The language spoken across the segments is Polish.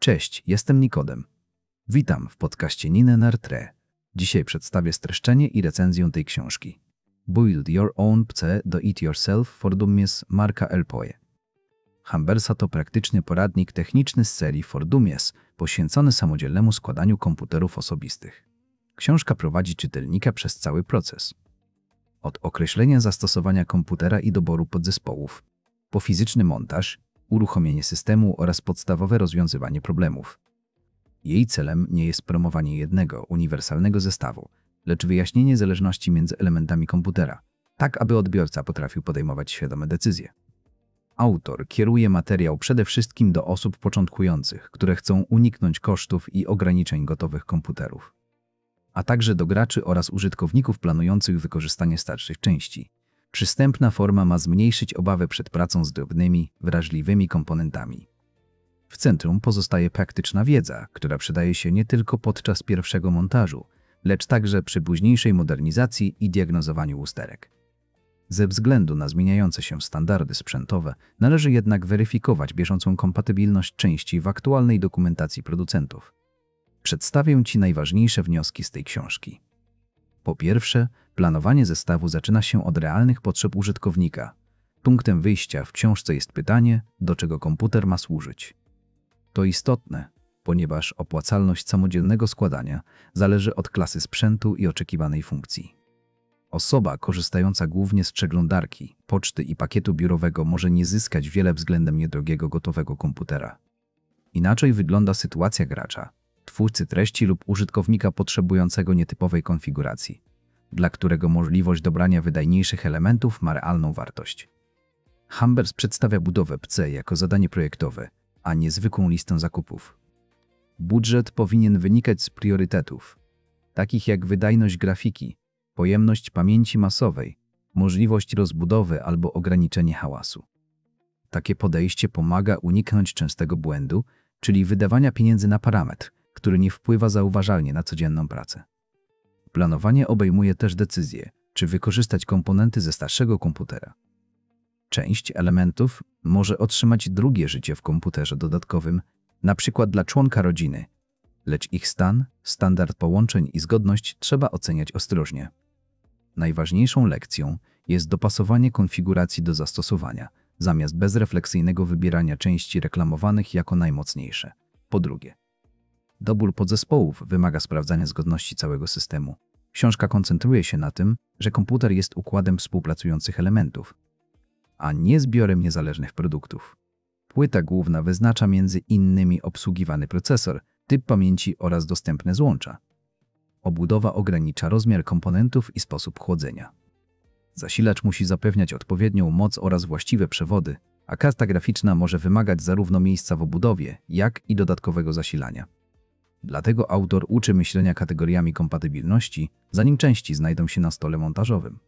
Cześć, jestem Nikodem. Witam w podcaście Nine Nartre. Dzisiaj przedstawię streszczenie i recenzję tej książki. Build Your Own PC Do It Yourself for Dummies Marka Elpoe. Hambersa to praktyczny poradnik techniczny z serii For Dummies, poświęcony samodzielnemu składaniu komputerów osobistych. Książka prowadzi czytelnika przez cały proces. Od określenia zastosowania komputera i doboru podzespołów, po fizyczny montaż, uruchomienie systemu oraz podstawowe rozwiązywanie problemów. Jej celem nie jest promowanie jednego, uniwersalnego zestawu, lecz wyjaśnienie zależności między elementami komputera, tak aby odbiorca potrafił podejmować świadome decyzje. Autor kieruje materiał przede wszystkim do osób początkujących, które chcą uniknąć kosztów i ograniczeń gotowych komputerów, a także do graczy oraz użytkowników planujących wykorzystanie starszych części. Przystępna forma ma zmniejszyć obawę przed pracą z drobnymi, wrażliwymi komponentami. W centrum pozostaje praktyczna wiedza, która przydaje się nie tylko podczas pierwszego montażu, lecz także przy późniejszej modernizacji i diagnozowaniu usterek. Ze względu na zmieniające się standardy sprzętowe należy jednak weryfikować bieżącą kompatybilność części w aktualnej dokumentacji producentów. Przedstawię Ci najważniejsze wnioski z tej książki. Po pierwsze, planowanie zestawu zaczyna się od realnych potrzeb użytkownika. Punktem wyjścia w książce jest pytanie, do czego komputer ma służyć. To istotne, ponieważ opłacalność samodzielnego składania zależy od klasy sprzętu i oczekiwanej funkcji. Osoba korzystająca głównie z przeglądarki, poczty i pakietu biurowego może nie zyskać wiele względem niedrogiego gotowego komputera. Inaczej wygląda sytuacja gracza, twórcy treści lub użytkownika potrzebującego nietypowej konfiguracji, dla którego możliwość dobrania wydajniejszych elementów ma realną wartość. Hambers przedstawia budowę PC jako zadanie projektowe, a nie zwykłą listę zakupów. Budżet powinien wynikać z priorytetów, takich jak wydajność grafiki, pojemność pamięci masowej, możliwość rozbudowy albo ograniczenie hałasu. Takie podejście pomaga uniknąć częstego błędu, czyli wydawania pieniędzy na parametr, który nie wpływa zauważalnie na codzienną pracę. Planowanie obejmuje też decyzję, czy wykorzystać komponenty ze starszego komputera. Część elementów może otrzymać drugie życie w komputerze dodatkowym, np. dla członka rodziny, lecz ich stan, standard połączeń i zgodność trzeba oceniać ostrożnie. Najważniejszą lekcją jest dopasowanie konfiguracji do zastosowania, zamiast bezrefleksyjnego wybierania części reklamowanych jako najmocniejsze. Po drugie, dobór podzespołów wymaga sprawdzania zgodności całego systemu. Książka koncentruje się na tym, że komputer jest układem współpracujących elementów, a nie zbiorem niezależnych produktów. Płyta główna wyznacza między innymi obsługiwany procesor, typ pamięci oraz dostępne złącza. Obudowa ogranicza rozmiar komponentów i sposób chłodzenia. Zasilacz musi zapewniać odpowiednią moc oraz właściwe przewody, a karta graficzna może wymagać zarówno miejsca w obudowie, jak i dodatkowego zasilania. Dlatego autor uczy myślenia kategoriami kompatybilności, zanim części znajdą się na stole montażowym.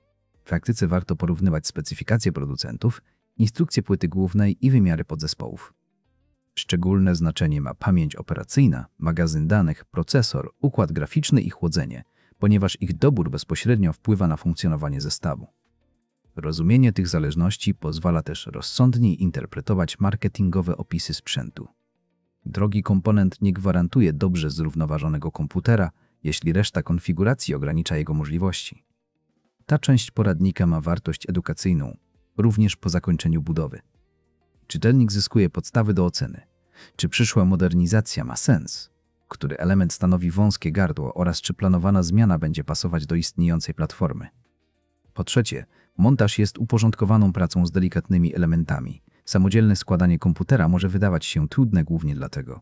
W praktyce warto porównywać specyfikacje producentów, instrukcje płyty głównej i wymiary podzespołów. Szczególne znaczenie ma pamięć operacyjna, magazyn danych, procesor, układ graficzny i chłodzenie, ponieważ ich dobór bezpośrednio wpływa na funkcjonowanie zestawu. Rozumienie tych zależności pozwala też rozsądniej interpretować marketingowe opisy sprzętu. Drogi komponent nie gwarantuje dobrze zrównoważonego komputera, jeśli reszta konfiguracji ogranicza jego możliwości. Ta część poradnika ma wartość edukacyjną, również po zakończeniu budowy. Czytelnik zyskuje podstawy do oceny, czy przyszła modernizacja ma sens, który element stanowi wąskie gardło oraz czy planowana zmiana będzie pasować do istniejącej platformy. Po trzecie, montaż jest uporządkowaną pracą z delikatnymi elementami. Samodzielne składanie komputera może wydawać się trudne głównie dlatego,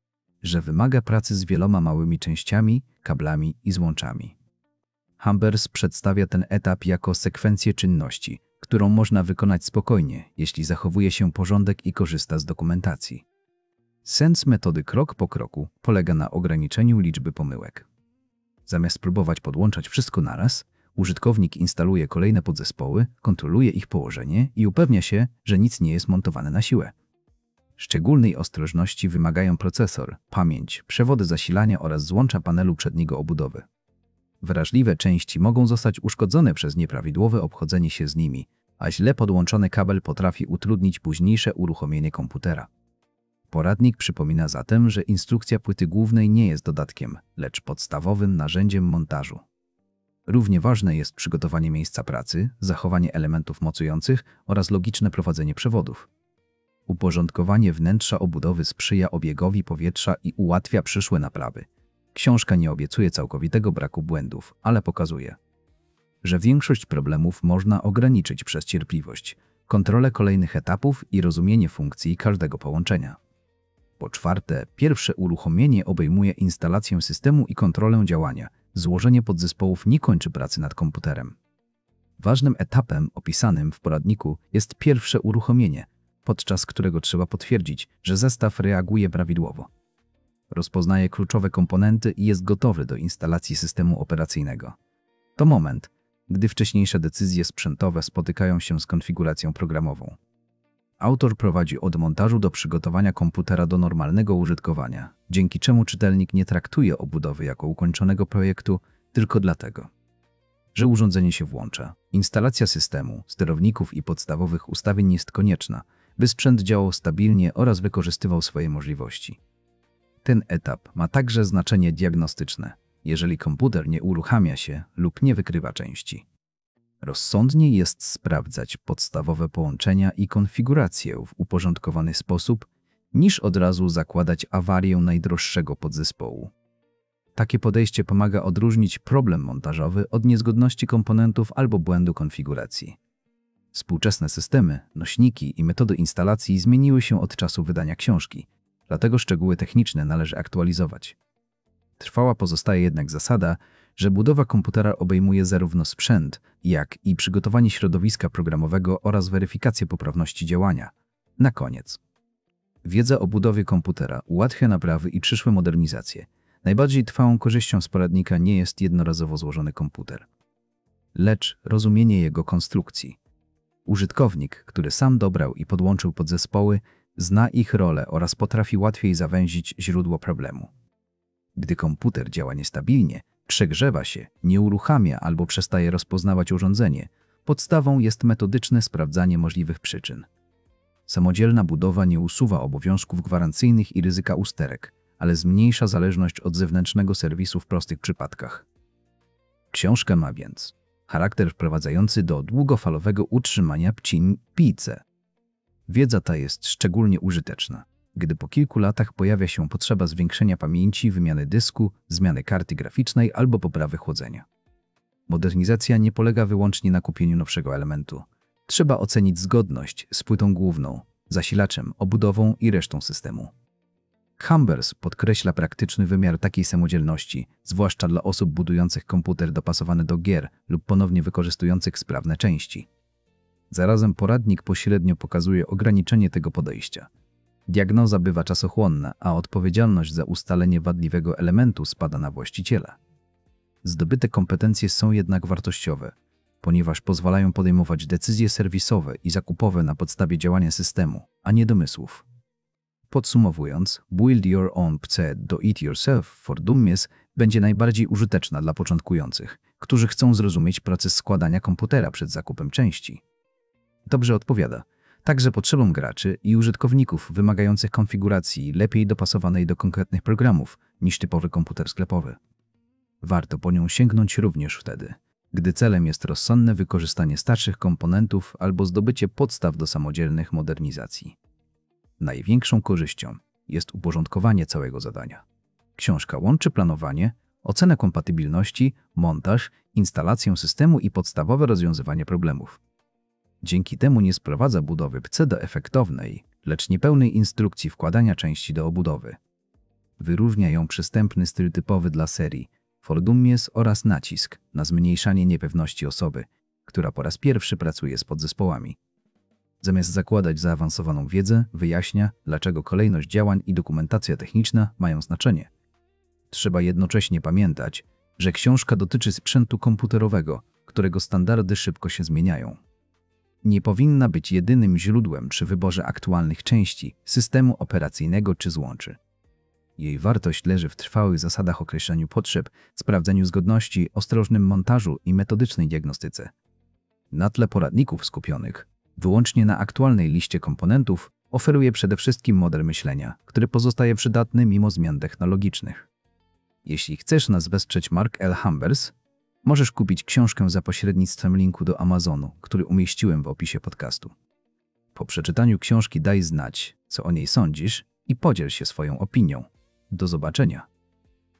że wymaga pracy z wieloma małymi częściami, kablami i złączami. Hambers przedstawia ten etap jako sekwencję czynności, którą można wykonać spokojnie, jeśli zachowuje się porządek i korzysta z dokumentacji. Sens metody krok po kroku polega na ograniczeniu liczby pomyłek. Zamiast próbować podłączać wszystko naraz, użytkownik instaluje kolejne podzespoły, kontroluje ich położenie i upewnia się, że nic nie jest montowane na siłę. Szczególnej ostrożności wymagają procesor, pamięć, przewody zasilania oraz złącza panelu przedniego obudowy. Wrażliwe części mogą zostać uszkodzone przez nieprawidłowe obchodzenie się z nimi, a źle podłączony kabel potrafi utrudnić późniejsze uruchomienie komputera. Poradnik przypomina zatem, że instrukcja płyty głównej nie jest dodatkiem, lecz podstawowym narzędziem montażu. Równie ważne jest przygotowanie miejsca pracy, zachowanie elementów mocujących oraz logiczne prowadzenie przewodów. Uporządkowanie wnętrza obudowy sprzyja obiegowi powietrza i ułatwia przyszłe naprawy. Książka nie obiecuje całkowitego braku błędów, ale pokazuje, że większość problemów można ograniczyć przez cierpliwość, kontrolę kolejnych etapów i rozumienie funkcji każdego połączenia. Po czwarte, pierwsze uruchomienie obejmuje instalację systemu i kontrolę działania. Złożenie podzespołów nie kończy pracy nad komputerem. Ważnym etapem opisanym w poradniku jest pierwsze uruchomienie, podczas którego trzeba potwierdzić, że zestaw reaguje prawidłowo. Rozpoznaje kluczowe komponenty i jest gotowy do instalacji systemu operacyjnego. To moment, gdy wcześniejsze decyzje sprzętowe spotykają się z konfiguracją programową. Autor prowadzi od montażu do przygotowania komputera do normalnego użytkowania, dzięki czemu czytelnik nie traktuje obudowy jako ukończonego projektu tylko dlatego, że urządzenie się włącza. Instalacja systemu, sterowników i podstawowych ustawień jest konieczna, by sprzęt działał stabilnie oraz wykorzystywał swoje możliwości. Ten etap ma także znaczenie diagnostyczne, jeżeli komputer nie uruchamia się lub nie wykrywa części. Rozsądniej jest sprawdzać podstawowe połączenia i konfigurację w uporządkowany sposób, niż od razu zakładać awarię najdroższego podzespołu. Takie podejście pomaga odróżnić problem montażowy od niezgodności komponentów albo błędu konfiguracji. Współczesne systemy, nośniki i metody instalacji zmieniły się od czasu wydania książki, dlatego szczegóły techniczne należy aktualizować. Trwała pozostaje jednak zasada, że budowa komputera obejmuje zarówno sprzęt, jak i przygotowanie środowiska programowego oraz weryfikację poprawności działania. Na koniec. Wiedza o budowie komputera ułatwia naprawy i przyszłe modernizacje. Najbardziej trwałą korzyścią z poradnika nie jest jednorazowo złożony komputer, lecz rozumienie jego konstrukcji. Użytkownik, który sam dobrał i podłączył podzespoły, zna ich rolę oraz potrafi łatwiej zawęzić źródło problemu. Gdy komputer działa niestabilnie, przegrzewa się, nie uruchamia albo przestaje rozpoznawać urządzenie, podstawą jest metodyczne sprawdzanie możliwych przyczyn. Samodzielna budowa nie usuwa obowiązków gwarancyjnych i ryzyka usterek, ale zmniejsza zależność od zewnętrznego serwisu w prostych przypadkach. Książka ma więc charakter wprowadzający do długofalowego utrzymania PCI. Wiedza ta jest szczególnie użyteczna, gdy po kilku latach pojawia się potrzeba zwiększenia pamięci, wymiany dysku, zmiany karty graficznej albo poprawy chłodzenia. Modernizacja nie polega wyłącznie na kupieniu nowszego elementu. Trzeba ocenić zgodność z płytą główną, zasilaczem, obudową i resztą systemu. Chambers podkreśla praktyczny wymiar takiej samodzielności, zwłaszcza dla osób budujących komputer dopasowany do gier lub ponownie wykorzystujących sprawne części. Zarazem poradnik pośrednio pokazuje ograniczenie tego podejścia. Diagnoza bywa czasochłonna, a odpowiedzialność za ustalenie wadliwego elementu spada na właściciela. Zdobyte kompetencje są jednak wartościowe, ponieważ pozwalają podejmować decyzje serwisowe i zakupowe na podstawie działania systemu, a nie domysłów. Podsumowując, Build Your Own PC do It Yourself for Dummies będzie najbardziej użyteczna dla początkujących, którzy chcą zrozumieć proces składania komputera przed zakupem części. Dobrze odpowiada także potrzebom graczy i użytkowników wymagających konfiguracji lepiej dopasowanej do konkretnych programów niż typowy komputer sklepowy. Warto po nią sięgnąć również wtedy, gdy celem jest rozsądne wykorzystanie starszych komponentów albo zdobycie podstaw do samodzielnych modernizacji. Największą korzyścią jest uporządkowanie całego zadania. Książka łączy planowanie, ocenę kompatybilności, montaż, instalację systemu i podstawowe rozwiązywanie problemów. Dzięki temu nie sprowadza budowy PC do efektownej, lecz niepełnej instrukcji wkładania części do obudowy. Wyróżnia ją przystępny styl typowy dla serii For Dummies oraz nacisk na zmniejszanie niepewności osoby, która po raz pierwszy pracuje z podzespołami. Zamiast zakładać zaawansowaną wiedzę, wyjaśnia, dlaczego kolejność działań i dokumentacja techniczna mają znaczenie. Trzeba jednocześnie pamiętać, że książka dotyczy sprzętu komputerowego, którego standardy szybko się zmieniają. Nie powinna być jedynym źródłem przy wyborze aktualnych części, systemu operacyjnego czy złączy. Jej wartość leży w trwałych zasadach określeniu potrzeb, sprawdzeniu zgodności, ostrożnym montażu i metodycznej diagnostyce. Na tle poradników skupionych wyłącznie na aktualnej liście komponentów, oferuje przede wszystkim model myślenia, który pozostaje przydatny mimo zmian technologicznych. Jeśli chcesz nas wesprzeć Mark L. Chambers, możesz kupić książkę za pośrednictwem linku do Amazonu, który umieściłem w opisie podcastu. Po przeczytaniu książki daj znać, co o niej sądzisz i podziel się swoją opinią. Do zobaczenia.